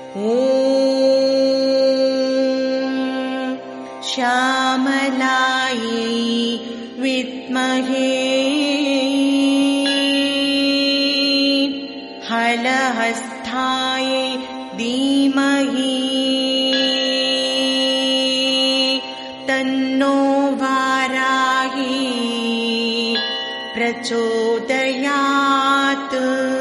श्यामलायै विद्महे हलहस्तायै धीमहि तन्नो वाराही प्रचोदयात्।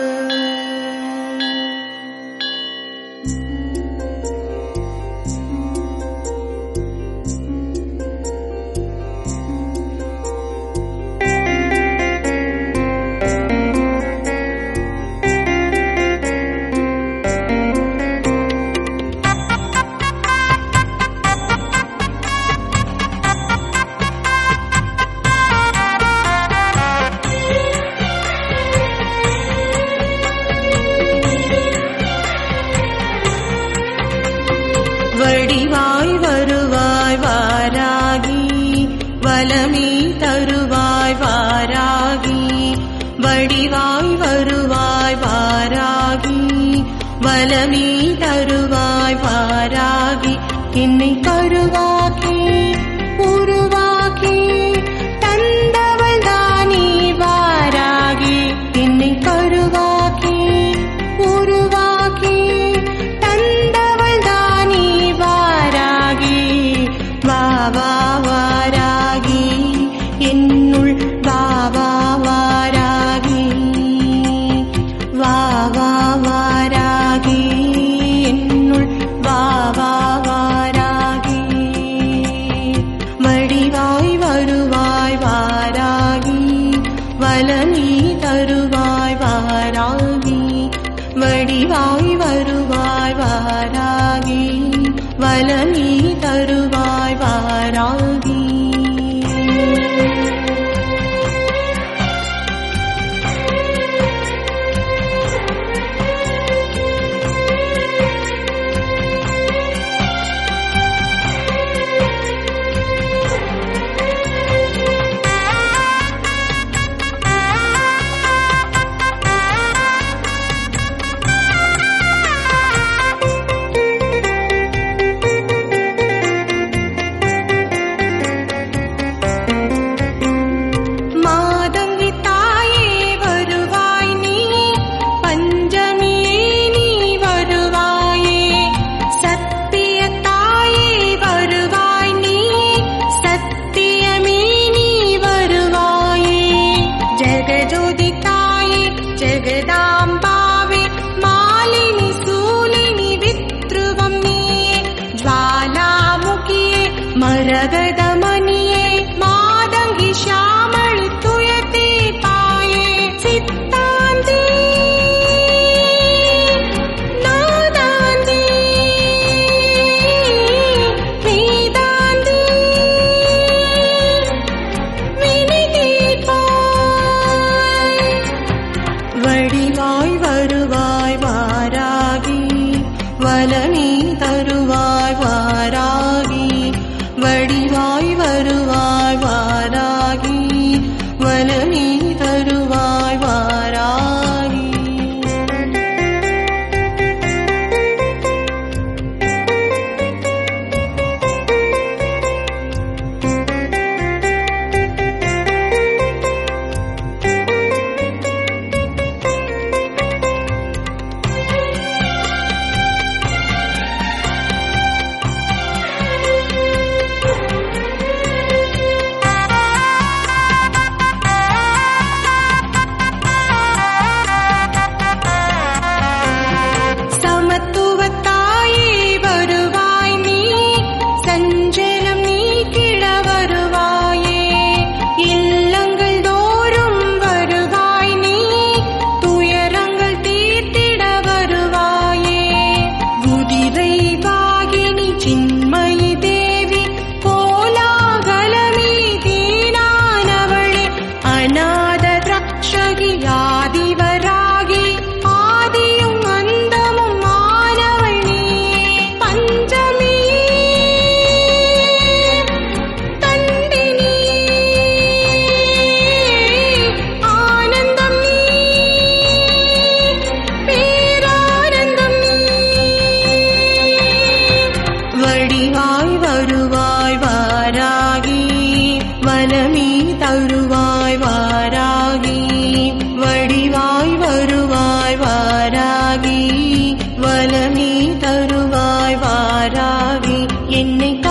வடிவாய் வருவாய் வாராகி வலமே தருவாய் வாராகி, வடிவாய் வருவாய் வாராகி வலமே தருவாய் வாராகி, என்னை கருவாக்கி உருவாக்கி தந்தவள் தானே வாராகி, என்னை கருவாக்கி உருவாக்கி தந்தவள் தானே வாராகி, வாவா வாராகி என்னுள் வாவா வாராகி, வாவா வாராகி என்னுள் வாவா வாராகி, வடிவாய் வருவாய் வாராகி வலமே தருவாய் வாராகி, வடிவாய் வருவாய் வாராகி வலமே தருவாய் வாராகி. जगदाम्बावे मालिनी सूलिनी विद्रुवं नीये, ज्वालामुखिये मरगदमनिये मादङ्गि श्यामळि तुयते पाये, सित्तान्ते नादान्ते वेदान्ते विनिते வடிவாய் வருவாய் வாராகி வலமே தருவாய் வாராகி, வடிவாய் வருவாய் வாராகி வலமே தருவாய் வாராகி. வாராகி வலமே தருவாய் வாராகி என்னை